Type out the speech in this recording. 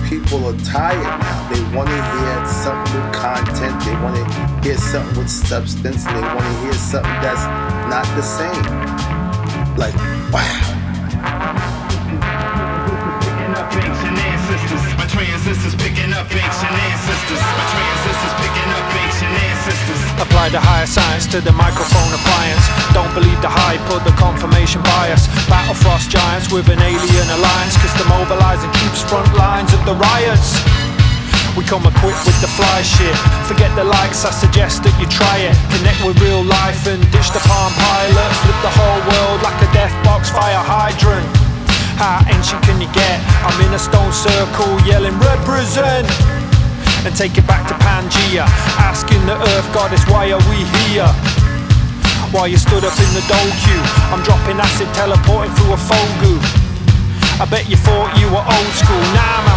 people are tired now. They want to hear something with content. They want to hear something with substance. And they want to hear something that's not the same. Like, wow. Picking up ancient ancestors. My transistors picking up ancient ancestors. My transistors picking up ancient ancestors. Apply the higher science to the microphone appliance. Don't believe the hype or the confirmation bias. Battle frost giants with an alien alliance, cause they're mobilizing troops front lines of the riots. We come equipped with the fly shit. Forget the likes, I suggest that you try it. Connect with real life and ditch the Palm Pilot. Flip the whole world like a death box fire hydrant. How ancient can you get? I'm in a stone circle yelling represent. And take it back to Pangea, asking the earth goddess, why are we here? While you stood up in the doku, I'm dropping acid, teleporting through a fogu. I bet you thought you were old school. Nah man,